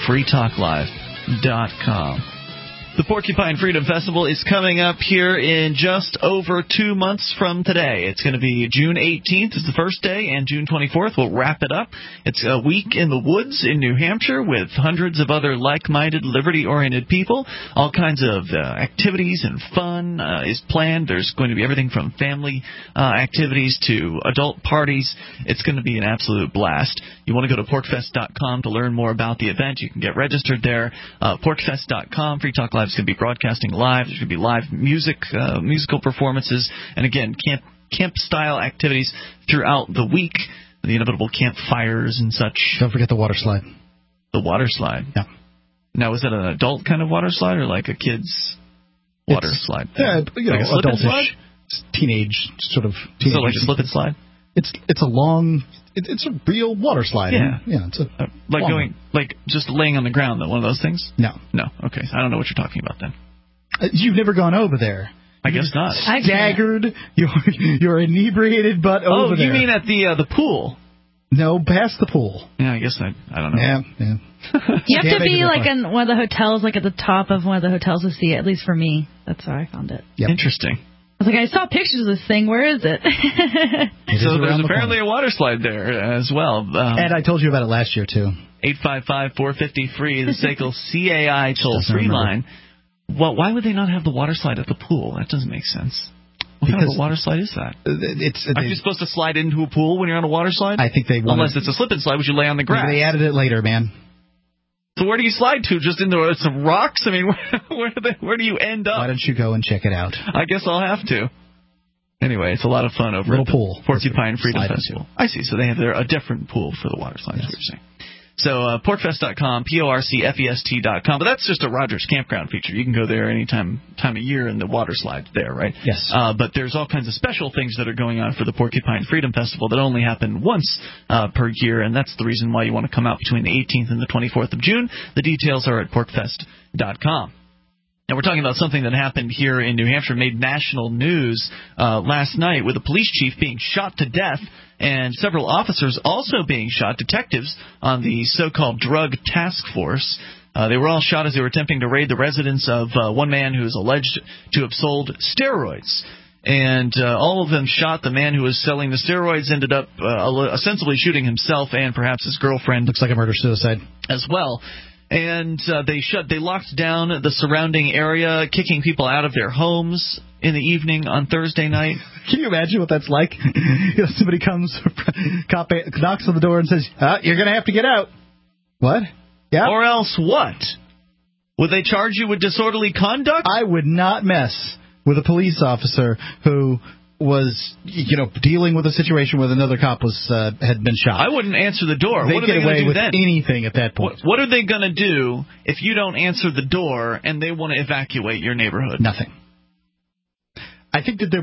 freetalklive.com. The Porcupine Freedom Festival is coming up here in just over 2 months from today. It's going to be June 18th is the first day, and June 24th we'll wrap it up. It's a week in the woods in New Hampshire with hundreds of other like-minded, liberty-oriented people. All kinds of activities and fun is planned. There's going to be everything from family activities to adult parties. It's going to be an absolute blast. You want to go to porkfest.com to learn more about the event. You can get registered there. Porkfest.com, Free Talk Live is going to be broadcasting live. There's going to be live musical performances, and again, camp-style activities throughout the week. The inevitable campfires and such. Don't forget the water slide. The water slide. Yeah. Now, is that an adult kind of water slide or like a kid's water slide? Yeah, like adultish, slide? teenage sort of. So like a slip and slide. It's a long. It's a real water slide. Yeah, It's a like going like just laying on the ground. Though, one of those things. No. Okay, I don't know what you're talking about then. You've never gone over there. I guess not. Staggered. You're inebriated, but over there. Oh, you mean at the pool? No, past the pool. Yeah, I guess I don't know. Yeah. You have to be like in one of the hotels, like at the top of one of the hotels to see it. At least for me, that's how I found it. Yep. Interesting. I was like, I saw pictures of this thing. Where is it? So there's apparently a water slide there as well. And I told you about it last year, too. 855-450-FREE, the SACL CAI toll-free line. Well, why would they not have the water slide at the pool? That doesn't make sense. What kind of a water slide is that? Are you supposed to slide into a pool when you're on a water slide? I think they wanted... Unless it's a slip and slide, which you lay on the grass. Maybe they added it later, man. So where do you slide to? Just into some rocks? I mean, where do you end up? Why don't you go and check it out? I guess I'll have to. Anyway, it's a lot of fun over at the Porcupine Freedom Festival. I see. So they have a different pool for the water slides, what you're saying. So porkfest.com, porcfest.com. But that's just a Rogers Campground feature. You can go there any time of year, and the water slide's there, right? Yes. But there's all kinds of special things that are going on for the Porcupine Freedom Festival that only happen once per year, and that's the reason why you want to come out between the 18th and the 24th of June. The details are at porkfest.com. Now, we're talking about something that happened here in New Hampshire, made national news last night, with a police chief being shot to death and several officers also being shot, detectives on the so-called drug task force. They were all shot as they were attempting to raid the residence of one man who is alleged to have sold steroids. And all of them shot. The man who was selling the steroids ended up ostensibly shooting himself and perhaps his girlfriend. Looks like a murder-suicide. As well. And they locked down the surrounding area, kicking people out of their homes in the evening on Thursday night. Can you imagine what that's like? Somebody comes, cop knocks on the door and says, "You're going to have to get out." What? Yeah. Or else what? Would they charge you with disorderly conduct? I would not mess with a police officer who was, dealing with a situation where another cop had been shot. I wouldn't answer the door. They what are get they away do with then? Anything at that point. What are they going to do if you don't answer the door and they want to evacuate your neighborhood? Nothing. I think that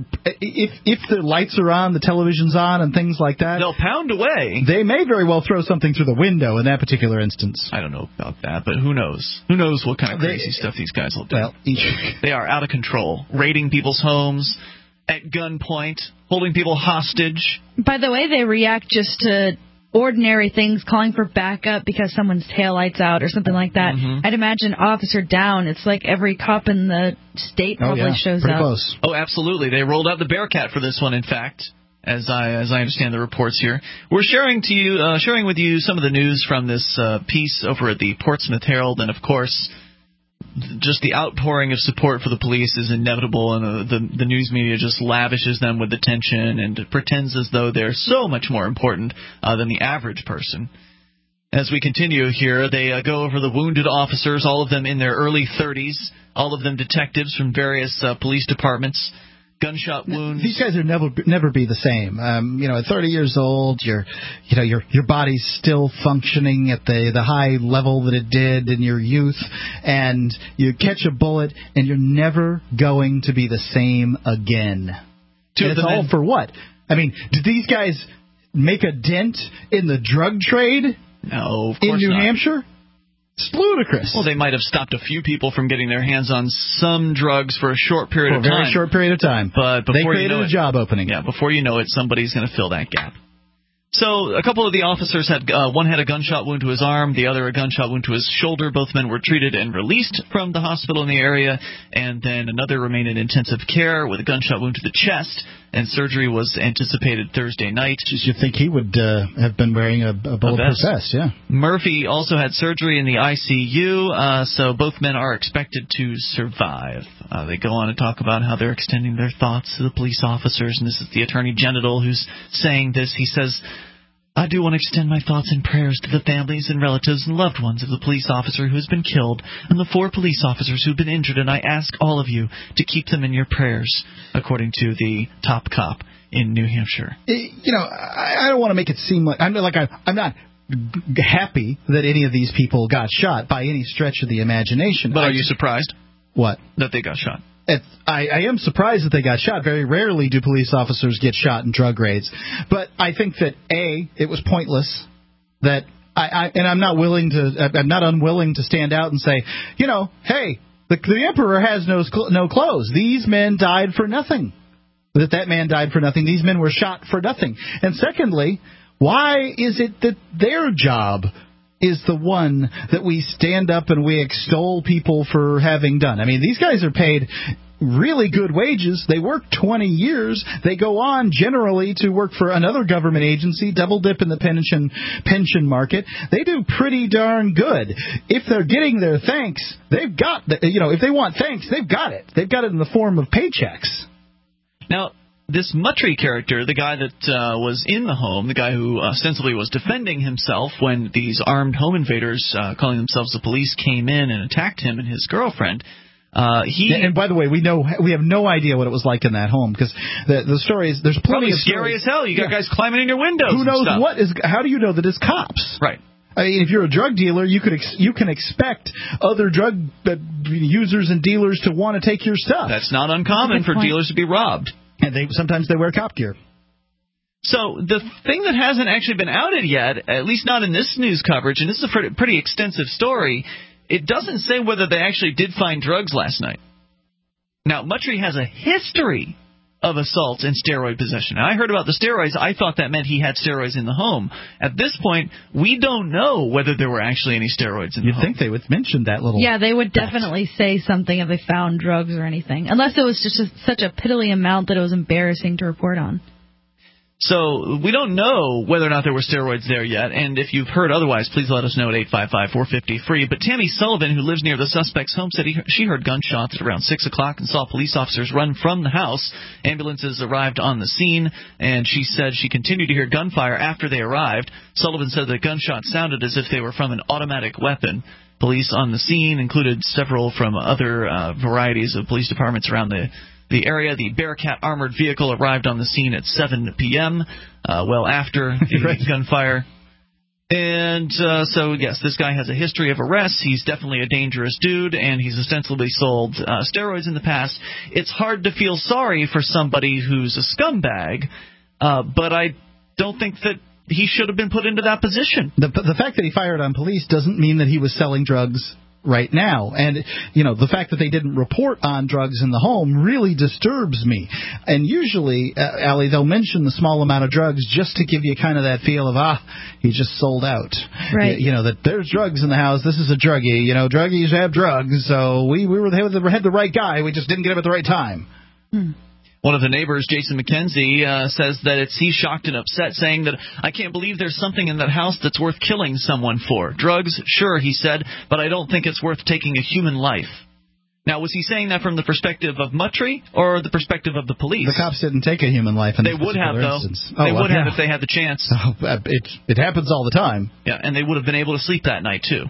if the lights are on, the television's on, and things like that, they'll pound away. They may very well throw something through the window in that particular instance. I don't know about that, but who knows? Who knows what kind of crazy stuff these guys will do? Well, they are out of control, raiding people's homes at gunpoint, holding people hostage. By the way, they react just to ordinary things, calling for backup because someone's taillight's out or something like that. Mm-hmm. I'd imagine officer down. It's like every cop in the state probably shows pretty up. Close. Oh, absolutely. They rolled out the Bearcat for this one, in fact, as I understand the reports here. We're sharing with you some of the news from this piece over at the Portsmouth Herald, and of course, just the outpouring of support for the police is inevitable, and the news media just lavishes them with attention and pretends as though they're so much more important than the average person. As we continue here, they go over the wounded officers, all of them in their early 30s, all of them detectives from various police departments. Gunshot wounds. These guys are never be the same. At 30 years old, your body's still functioning at the high level that it did in your youth, and you catch a bullet, and you're never going to be the same again. And it's all for what? I mean, did these guys make a dent in the drug trade? No, of course in New not. Hampshire? It's ludicrous. Well, they might have stopped a few people from getting their hands on some drugs for a short period of time. For a very short period of time. But before they created a job opening. Yeah, before you know it, somebody's going to fill that gap. So a couple of the officers had one had a gunshot wound to his arm, the other a gunshot wound to his shoulder. Both men were treated and released from the hospital in the area, and then another remained in intensive care with a gunshot wound to the chest, and surgery was anticipated Thursday night. You'd think he would have been wearing a bulletproof vest, yeah. Murphy also had surgery in the ICU, so both men are expected to survive. They go on to talk about how they're extending their thoughts to the police officers, and this is the Attorney General who's saying this. He says, "I do want to extend my thoughts and prayers to the families and relatives and loved ones of the police officer who has been killed and the 4 police officers who have been injured, and I ask all of you to keep them in your prayers," according to the top cop in New Hampshire. I don't want to make it seem like I'm not happy that any of these people got shot by any stretch of the imagination. But are you surprised? What? That they got shot. I am surprised that they got shot. Very rarely do police officers get shot in drug raids. But I think that, A, it was pointless. That I'm not unwilling to stand out and say, hey, the emperor has no clothes. These men died for nothing. That man died for nothing. These men were shot for nothing. And secondly, why is it that their job is the one that we stand up and we extol people for having done? I mean, these guys are paid really good wages. They work 20 years. They go on generally to work for another government agency, double dip in the pension market. They do pretty darn good. If they're getting their thanks, they've got if they want thanks, they've got it. They've got it in the form of paychecks. Now, this Muttrey character, the guy that was in the home, the guy who ostensibly was defending himself when these armed home invaders, calling themselves the police, came in and attacked him and his girlfriend, and by the way, we have no idea what it was like in that home, because the story is there's plenty of scary as hell. You got guys climbing in your windows. Who knows and stuff. How do you know that it's cops? Right. I mean, if you're a drug dealer, you can expect other drug users and dealers to want to take your stuff. That's not uncommon for dealers to be robbed. And sometimes they wear cop gear. So the thing that hasn't actually been outed yet, at least not in this news coverage, and this is a pretty extensive story, it doesn't say whether they actually did find drugs last night. Now, Muttrey has a history of assaults and steroid possession. Now, I heard about the steroids. I thought that meant he had steroids in the home. At this point, we don't know whether there were actually any steroids in the home. You'd think they would mention that little... Yeah, they would definitely say something if they found drugs or anything. Unless it was just such a piddly amount that it was embarrassing to report on. So we don't know whether or not there were steroids there yet, and if you've heard otherwise, please let us know at 855-450-FREE. But Tammy Sullivan, who lives near the suspect's home, said she heard gunshots at around 6 o'clock and saw police officers run from the house. Ambulances arrived on the scene, and she said she continued to hear gunfire after they arrived. Sullivan said the gunshots sounded as if they were from an automatic weapon. Police on the scene included several from other varieties of police departments around the area. The Bearcat armored vehicle arrived on the scene at 7 p.m., well after the gunfire. And so, yes, this guy has a history of arrests. He's definitely a dangerous dude, and he's ostensibly sold steroids in the past. It's hard to feel sorry for somebody who's a scumbag, but I don't think that he should have been put into that position. The fact that he fired on police doesn't mean that he was selling drugs right now. And, the fact that they didn't report on drugs in the home really disturbs me. And usually, Allie, they'll mention the small amount of drugs just to give you kind of that feel of, he just sold out. Right. That there's drugs in the house. This is a druggie. Druggies have drugs. So we had the right guy. We just didn't get him at the right time. One of the neighbors, Jason McKenzie, says that he's shocked and upset, saying that, I can't believe there's something in that house that's worth killing someone for. Drugs, sure, he said, but I don't think it's worth taking a human life. Now, was he saying that from the perspective of Muttrey or the perspective of the police? The cops didn't take a human life in this They would have, though. Instance. They would have if they had the chance. It happens all the time. Yeah, and they would have been able to sleep that night, too.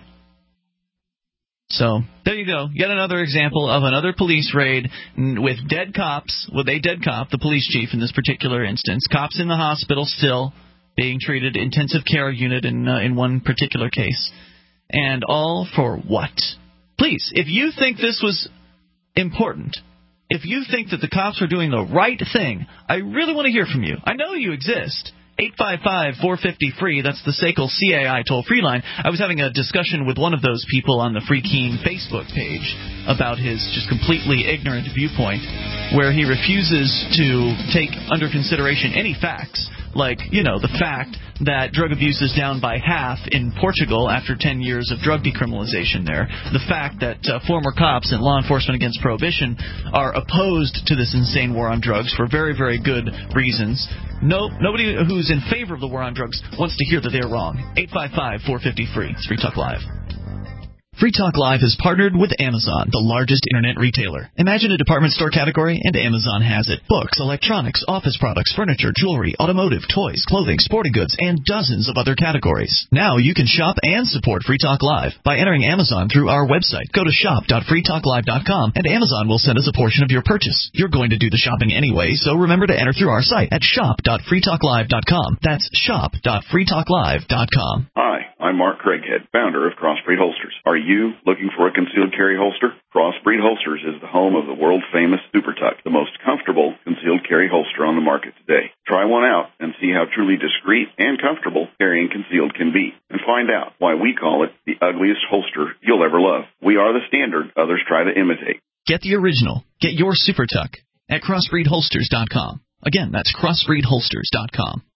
So, there you go. Yet another example of another police raid with dead cops, with a dead cop, the police chief in this particular instance. Cops in the hospital still being treated, intensive care unit in one particular case. And all for what? Please, if you think this was important, if you think that the cops are doing the right thing, I really want to hear from you. I know you exist. 855-450-FREE, that's the SACL CAI toll-free line. I was having a discussion with one of those people on the Free Keene Facebook page about his just completely ignorant viewpoint, where he refuses to take under consideration any facts, like, the fact that drug abuse is down by half in Portugal after 10 years of drug decriminalization there, the fact that former cops and law enforcement against prohibition are opposed to this insane war on drugs for very, very good reasons. Nobody who's in favor of the war on drugs wants to hear that they're wrong. 855-450-FREE. It's Free Talk Live. Free Talk Live is partnered with Amazon, the largest internet retailer. Imagine a department store category, and Amazon has it. Books, electronics, office products, furniture, jewelry, automotive, toys, clothing, sporting goods, and dozens of other categories. Now you can shop and support Free Talk Live by entering Amazon through our website. Go to shop.freetalklive.com, and Amazon will send us a portion of your purchase. You're going to do the shopping anyway, so remember to enter through our site at shop.freetalklive.com. That's shop.freetalklive.com. Hi, I'm Mark Craighead, founder of Crossbreed Holsters. Are you looking for a concealed carry holster? Crossbreed Holsters is the home of the world-famous Super Tuck, the most comfortable concealed carry holster on the market today. Try one out and see how truly discreet and comfortable carrying concealed can be, and find out why we call it the ugliest holster you'll ever love. We are the standard others try to imitate. Get the original. Get your Super Tuck at crossbreedholsters.com. Again, that's crossbreedholsters.com.